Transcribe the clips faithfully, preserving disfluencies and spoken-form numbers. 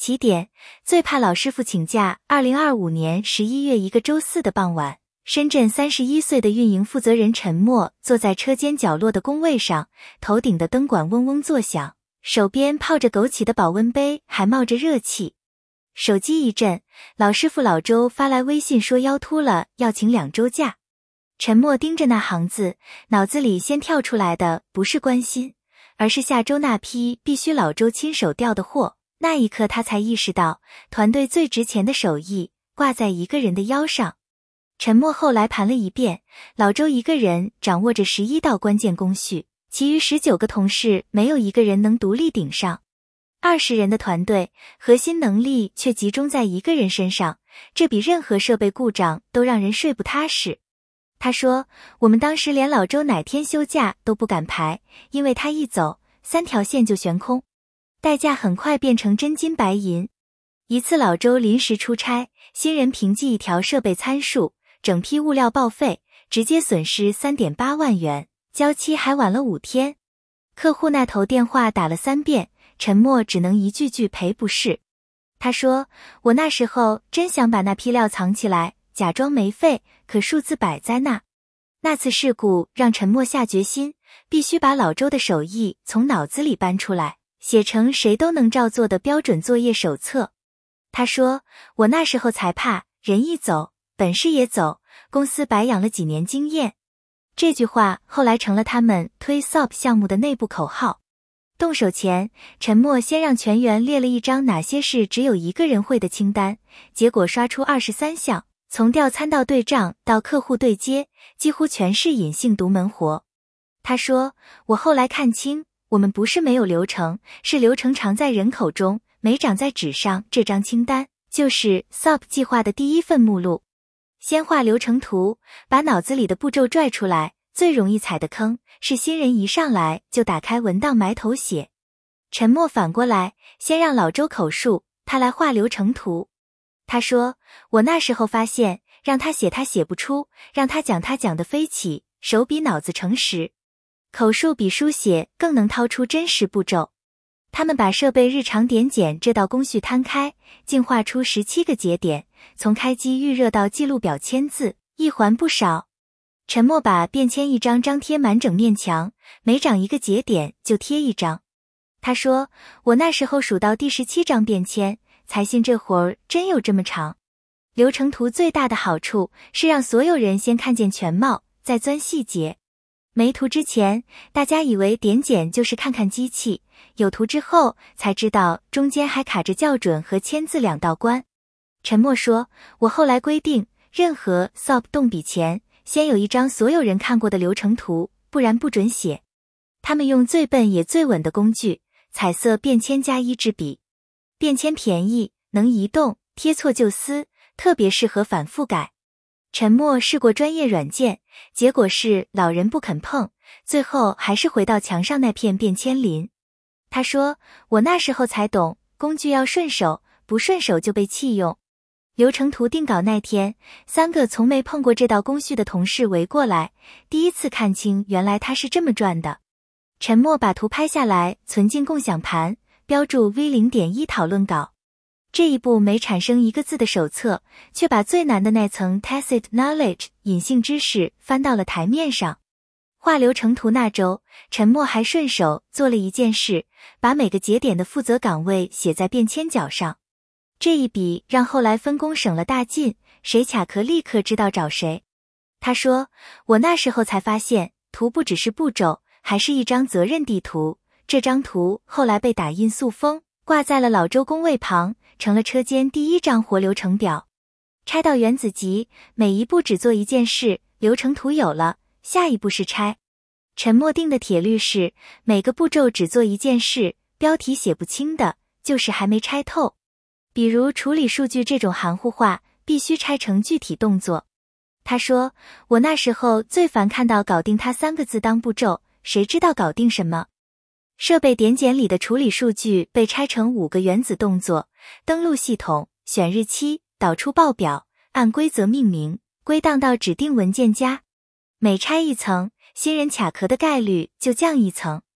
起点：最怕老师傅请假。二零二五年十一月一个周四的傍晚，深圳三十一岁的运营负责人陈默坐在车间角落的工位上，头顶的灯管嗡嗡作响，手边泡着枸杞的保温杯还冒着热气。手机一震，老师傅老周发来微信说腰秃了，要请两周假。陈默盯着那行字，脑子里先跳出来的不是关心，而是下周那批必须老周亲手调的货。那一刻他才意识到，团队最值钱的手艺挂在一个人的腰上。陈默后来盘了一遍，老周一个人掌握着十一道关键工序，其余十九个同事没有一个人能独立顶上。二十人的团队，核心能力却集中在一个人身上，这比任何设备故障都让人睡不踏实。他说，我们当时连老周哪天休假都不敢排，因为他一走，三条线就悬空。代价很快变成真金白银。一次老周临时出差，新人凭记一条设备参数，整批物料报废，直接损失 三点八万元，交期还晚了五天。客户那头电话打了三遍，陈默只能一句句赔不是。他说，我那时候真想把那批料藏起来，假装没废，可数字摆在那。那次事故让陈默下决心，必须把老周的手艺从脑子里搬出来，写成谁都能照做的标准作业手册。他说，我那时候才怕人一走，本事也走，公司白养了几年经验。这句话后来成了他们推 S O P 项目的内部口号。动手前，陈默先让全员列了一张哪些事只有一个人会的清单，结果刷出二十三项，从调参到对账到客户对接，几乎全是隐性独门活。他说，我后来看清，我们不是没有流程，是流程常在人口中，没长在纸上。这张清单就是 S O P 计划的第一份目录。先画流程图，把脑子里的步骤拽出来，最容易踩的坑是新人一上来就打开文档埋头写。陈默反过来，先让老周口述，他来画流程图。他说，我那时候发现，让他写他写不出，让他讲他讲得飞起，手比脑子诚实。口述比书写更能掏出真实步骤。他们把设备日常点检这道工序摊开，进化出十七个节点，从开机预热到记录表签字，一环不少。陈默把便签一张张贴满整面墙，每长一个节点就贴一张。他说，我那时候数到第十七张便签，才信这活儿真有这么长。流程图最大的好处是让所有人先看见全貌，再钻细节。没图之前，大家以为点检就是看看机器，有图之后才知道中间还卡着校准和签字两道关。陈默说，我后来规定，任何 S O P 动笔前，先有一张所有人看过的流程图，不然不准写。他们用最笨也最稳的工具，彩色便签加一支笔。便签便宜，能移动，贴错就撕，特别适合反复改。陈默试过专业软件，结果是老人不肯碰，最后还是回到墙上那片便签林。他说，我那时候才懂，工具要顺手，不顺手就被弃用。流程图定稿那天，三个从没碰过这道工序的同事围过来，第一次看清原来他是这么转的。陈默把图拍下来，存进共享盘，标注 V 零点一 讨论稿。这一步没产生一个字的手册，却把最难的那层 tacit knowledge 隐性知识翻到了台面上。画流程图那周，陈默还顺手做了一件事，把每个节点的负责岗位写在便签角上。这一笔让后来分工省了大劲，谁卡壳立刻知道找谁。他说，我那时候才发现，图不只是步骤，还是一张责任地图。这张图后来被打印塑封，挂在了老周工位旁，成了车间第一张活流程表。拆到原子集，每一步只做一件事，流程图有了，下一步是拆。陈默定的铁律是，每个步骤只做一件事，标题写不清的，就是还没拆透。比如处理数据这种含糊话，必须拆成具体动作。他说，我那时候最烦看到搞定它三个字当步骤，谁知道搞定什么？设备点检里的处理数据被拆成五个原子动作：登录系统、选日期、导出报表、按规则命名、归档到指定文件夹。每拆一层，新人卡壳的概率就降一层。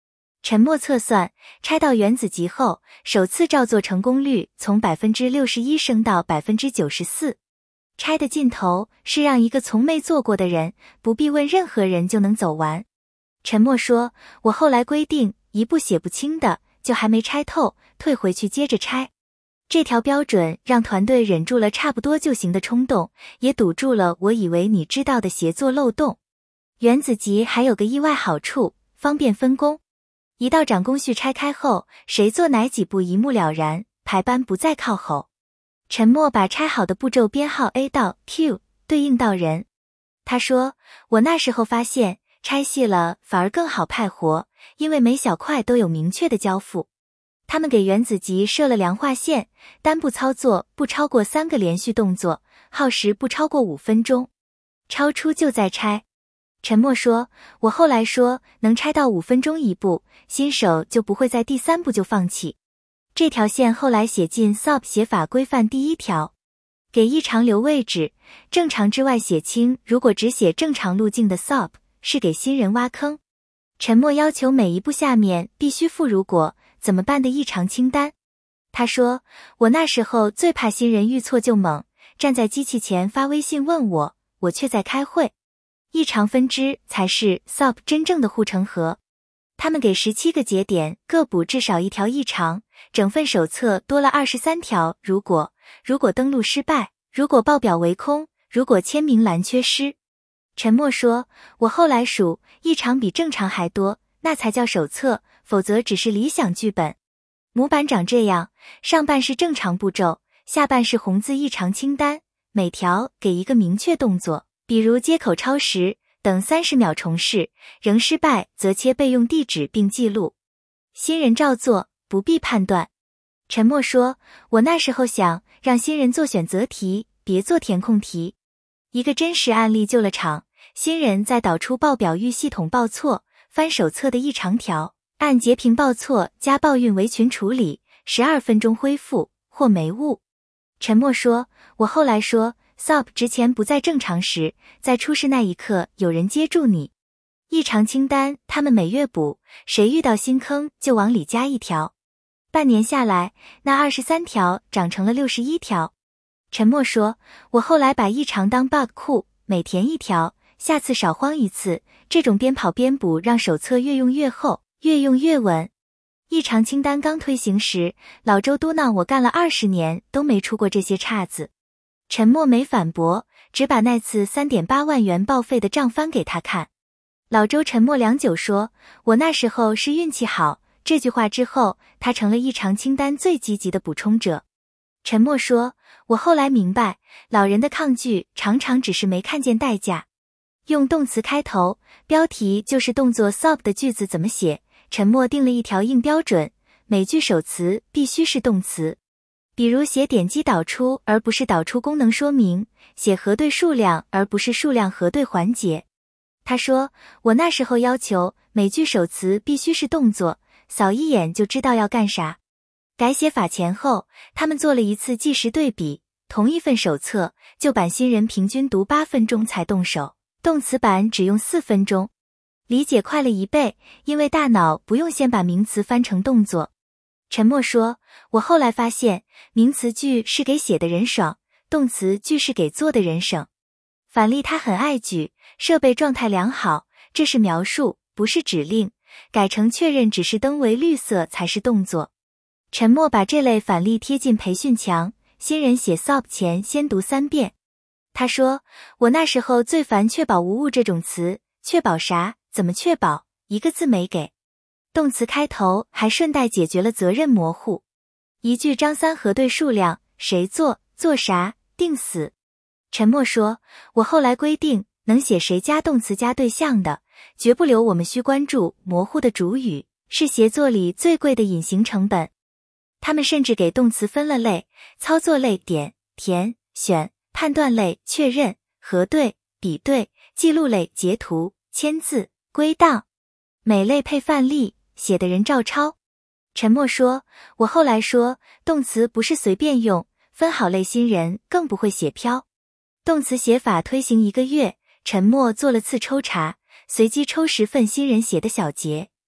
沉默测算，拆到原子级后，首次照做成功率从 百分之六十一 升到 百分之九十四。拆的尽头是让一个从没做过的人，不必问任何人就能走完。沉默说，我后来规定，一步写不清的，就还没拆透，退回去接着拆。这条标准让团队忍住了差不多就行的冲动，也堵住了我以为你知道的协作漏洞。原子级还有个意外好处，方便分工。一道长工序拆开后，谁做哪几步一目了然，排班不再靠吼。沉默把拆好的步骤编号 A 到 Q， 对应到人。他说，我那时候发现，拆细了反而更好派活，因为每小块都有明确的交付。他们给原子级设了量化线，单步操作不超过三个连续动作，耗时不超过五分钟。超出就再拆。沉默说，我后来说，能拆到五分钟一步，新手就不会在第三步就放弃。这条线后来写进 S O P 写法规范第一条，给异常留位置，正常之外写清，如果只写正常路径的 S O P， 是给新人挖坑。沉默要求每一步下面必须附如果怎么办的异常清单。他说，我那时候最怕新人遇错就懵，站在机器前发微信问我，我却在开会。异常分支才是 S O P 真正的护城河。他们给十七个节点各补至少一条异常，整份手册多了二十三条如果，如果登录失败，如果报表为空，如果签名栏缺失。沉默说，我后来数，异常比正常还多，那才叫手册，否则只是理想剧本。模板长这样，上半是正常步骤，下半是红字异常清单，每条给一个明确动作，比如接口超时，等三十秒重试，仍失败则切备用地址并记录。新人照做，不必判断。沉默说，我那时候想让新人做选择题，别做填空题。一个真实案例救了场，新人在导出报表遇系统报错，翻手册的异常条，按截屏报错加报运围群处理，十二分钟恢复或没误。沉默说，我后来说S O P 值钱不在正常时，在出事那一刻有人接住你。异常清单他们每月补，谁遇到新坑就往里加一条。半年下来，那二十三条长成了六十一条。沉默说，我后来把异常当 bug 库，每填一条，下次少慌一次，这种边跑边补让手册越用越厚，越用越稳。异常清单刚推行时，老周嘟囔我干了二十年都没出过这些岔子。沉默没反驳，只把那次 三点八万元报废的账翻给他看。老周沉默良久说，我那时候是运气好。这句话之后，他成了异常清单最积极的补充者。沉默说，我后来明白，老人的抗拒常常只是没看见代价。用动词开头，标题就是动作 S O P 的句子怎么写。沉默定了一条硬标准，每句首词必须是动词。比如写点击导出而不是导出功能说明，写核对数量而不是数量核对环节。他说，我那时候要求每句首词必须是动作，扫一眼就知道要干啥。改写法前后，他们做了一次计时对比，同一份手册，旧版新人平均读八分钟才动手，动词版只用四分钟。理解快了一倍，因为大脑不用先把名词翻成动作。沉默说，我后来发现，名词句是给写的人爽，动词句是给做的人省。反例他很爱举，设备状态良好，这是描述，不是指令，改成确认指示灯为绿色才是动作。沉默把这类反例贴进培训墙，新人写 S O P 前先读三遍。他说，我那时候最烦确保无误这种词，确保啥？怎么确保？一个字没给。动词开头还顺带解决了责任模糊。一句张三核对数量，谁做，做啥，定死。沉默说，我后来规定，能写谁加动词加对象的，绝不留我们需关注模糊的主语，是协作里最贵的隐形成本。他们甚至给动词分了类，操作类点、填、选，判断类确认、核对、比对，记录类截图、签字、归档，每类配范例，写的人照抄。沉默说，我后来说，动词不是随便用，分好类新人更不会写飘。动词写法推行一个月，沉默做了次抽查，随机抽十份新人写的小结，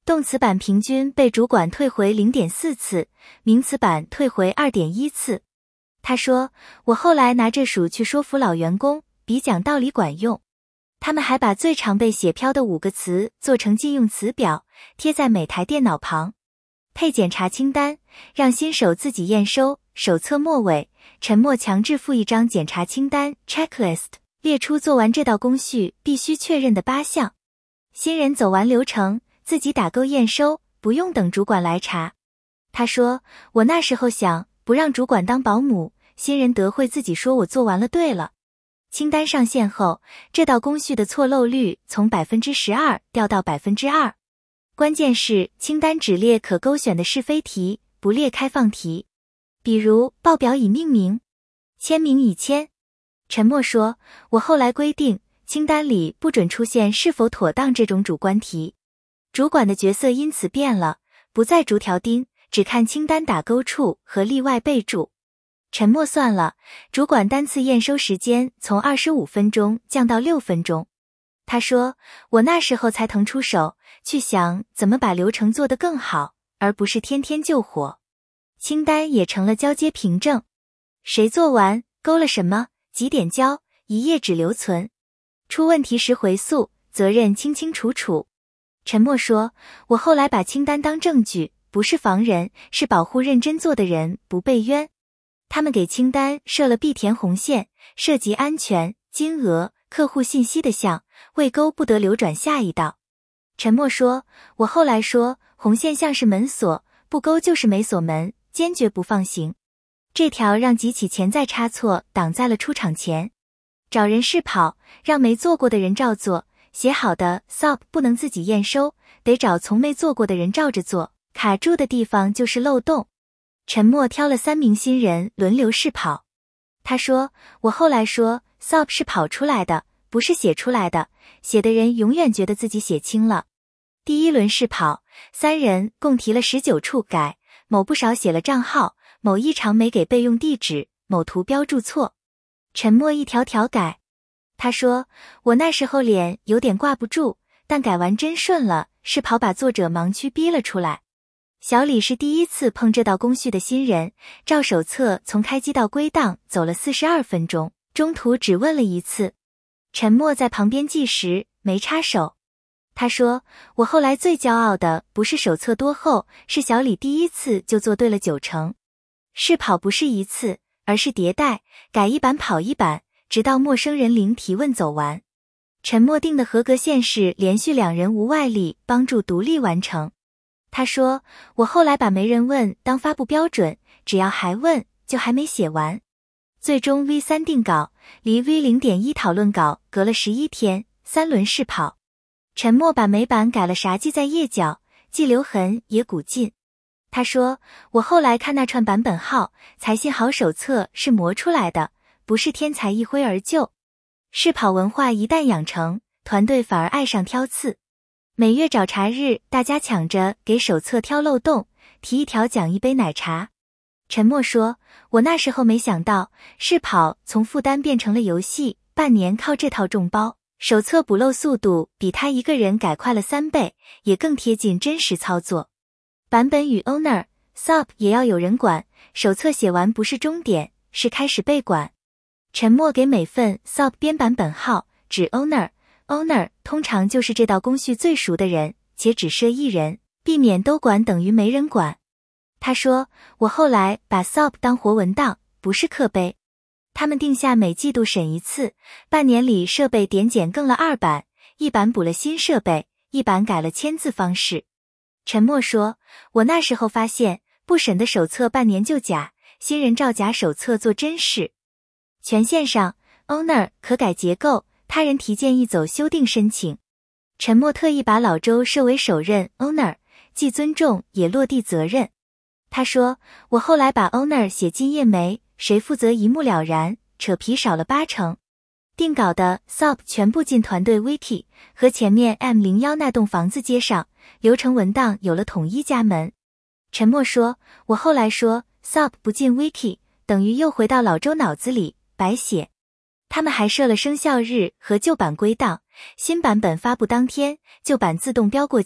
动词版平均被主管退回 零点四 次，名词版退回 二点一 次。他说，我后来拿这数去说服老员工，比讲道理管用。他们还把最常被写飘的五个词做成禁用词表，贴在每台电脑旁。配检查清单，让新手自己验收。手册末尾，陈默强制附一张检查清单 checklist， 列出做完这道工序必须确认的八项。新人走完流程，自己打勾验收，不用等主管来查。他说，我那时候想，不让主管当保姆，新人得会自己说我做完了对了。清单上线后，这道工序的错漏率从 百分之十二 掉到 百分之二。关键是清单只列可勾选的是非题，不列开放题。比如报表已命名，签名已签。陈默说，我后来规定，清单里不准出现是否妥当这种主观题。主管的角色因此变了，不再逐条盯，只看清单打勾处和例外备注。陈默算了，主管单次验收时间从二十五分钟降到六分钟。他说，我那时候才腾出手，去想怎么把流程做得更好，而不是天天救火。清单也成了交接凭证，谁做完，勾了什么，几点交，一页纸留存。出问题时回溯，责任清清楚楚。陈默说，我后来把清单当证据，不是防人，是保护认真做的人不被冤。他们给清单设了必填红线，涉及安全、金额、客户信息的项，未勾不得流转下一道。陈默说，我后来说，红线像是门锁，不勾就是没锁门，坚决不放行。这条让几起潜在差错挡在了出场前。找人试跑，让没做过的人照做，写好的 S O P 不能自己验收，得找从没做过的人照着做，卡住的地方就是漏洞。陈默挑了三名新人轮流试跑。他说，我后来说 S O P 是跑出来的，不是写出来的，写的人永远觉得自己写清了。第一轮试跑，三人共提了十九处改，某不少写了账号，某异常没给备用地址，某图标注错。陈默一条条改。他说，我那时候脸有点挂不住，但改完真顺了，试跑把作者盲区逼了出来。小李是第一次碰这道工序的新人，照手册从开机到归档走了四十二分钟，中途只问了一次。陈默在旁边计时，没插手。他说，我后来最骄傲的不是手册多厚，是小李第一次就做对了九成。试跑不是一次，而是迭代，改一版跑一版，直到陌生人零提问走完。陈默定的合格线是连续两人无外力帮助独立完成。他说，我后来把没人问当发布标准，只要还问，就还没写完。最终 V 三 定稿，离 V 零点一 讨论稿隔了十一天，三轮试跑。陈默把美版改了啥记在页角，既留痕也鼓劲。他说，我后来看那串版本号，才信好手册是磨出来的，不是天才一挥而就。试跑文化一旦养成，团队反而爱上挑刺。每月找茬日，大家抢着给手册挑漏洞，提一条奖一杯奶茶。陈默说，我那时候没想到，试跑从负担变成了游戏，半年靠这套众包，手册补漏速度比他一个人改快了三倍，也更贴近真实操作。版本与 owner、S O P 也要有人管，手册写完不是终点，是开始被管。陈默给每份 S O P 编版本号，指 owner。owner 通常就是这道工序最熟的人，且只设一人，避免都管等于没人管。他说，我后来把 S O P 当活文档，不是刻碑。他们定下每季度审一次，半年里设备点检更了二版，一版补了新设备，一版改了签字方式。陈默说，我那时候发现，不审的手册半年就假，新人照假手册做真事。权限上 ，owner 可改结构，他人提建议走修订申请。陈默特意把老周设为首任 owner， 既尊重也落地责任。他说，我后来把 owner 写进页眉，谁负责一目了然，扯皮少了八成。定稿的 S O P 全部进团队 Wiki， 和前面 M 零一 那栋房子接上，流程文档有了统一家门。陈默说，我后来说 S O P 不进 Wiki， 等于又回到老周脑子里，白写。他们还设了生效日和旧版归档，新版本发布当天，旧版自动标过期，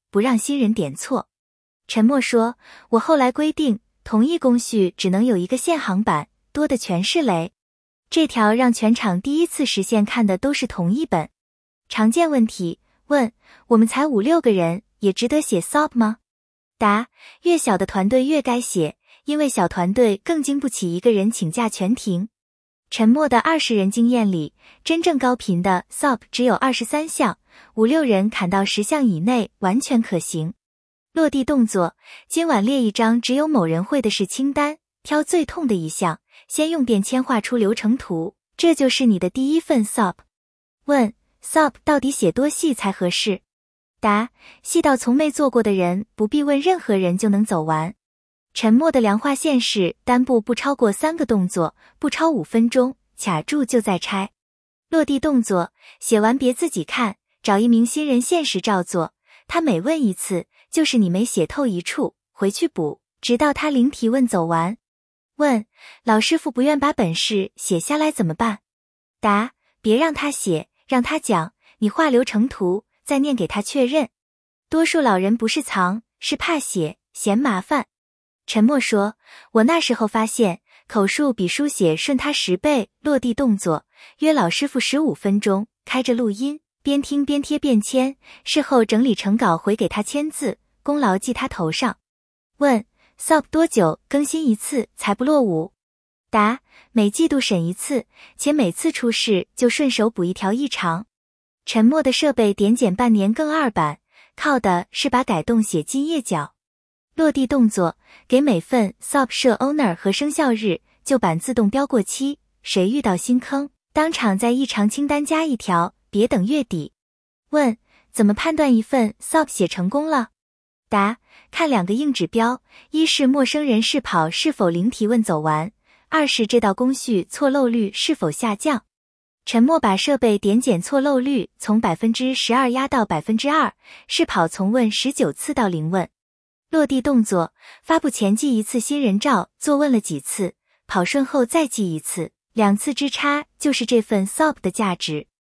不让新人点错。沉默说，我后来规定，同一工序只能有一个现行版，多的全是雷。这条让全场第一次实现看的都是同一本。常见问题，问，我们才五六个人，也值得写 S O P 吗？答，越小的团队越该写，因为小团队更经不起一个人请假全停。沉默的二十人经验里，真正高频的 S O P 只有二十三项，五六人砍到十项以内完全可行。落地动作，今晚列一张只有某人会的事清单，挑最痛的一项，先用便签画出流程图，这就是你的第一份 S O P。 问， S O P 到底写多细才合适？答，细到从没做过的人不必问任何人就能走完。沉默的量化线是单步不超过三个动作，不超五分钟，卡住就再拆。落地动作，写完别自己看，找一名新人限时照做，他每问一次就是你没写透一处，回去补，直到他零提问走完。问，老师傅不愿把本事写下来怎么办？答，别让他写，让他讲，你画流程图，再念给他确认。多数老人不是藏，是怕写，嫌麻烦。沉默说，我那时候发现，口述比书写顺他十倍。落地动作，约老师傅十五分钟，开着录音，边听边贴便签，事后整理成稿回给他签字，功劳记他头上。问， S O P 多久更新一次才不落伍？答，每季度审一次，且每次出事就顺手补一条异常。沉默的设备点检半年更二版，靠的是把改动写进页脚。落地动作，给每份 S O P 设 owner 和生效日，旧版自动标过期，谁遇到新坑，当场在异常清单加一条，别等月底。问，怎么判断一份 S O P 写成功了？答，看两个硬指标，一是陌生人试跑是否零提问走完，二是这道工序错漏率是否下降。沉默把设备点检错漏率从 百分之十二 压到 百分之二， 试跑从问十九次到零问。落地动作，发布前记一次新人照，做问了几次，跑顺后再记一次，两次之差就是这份 S O P 的价值。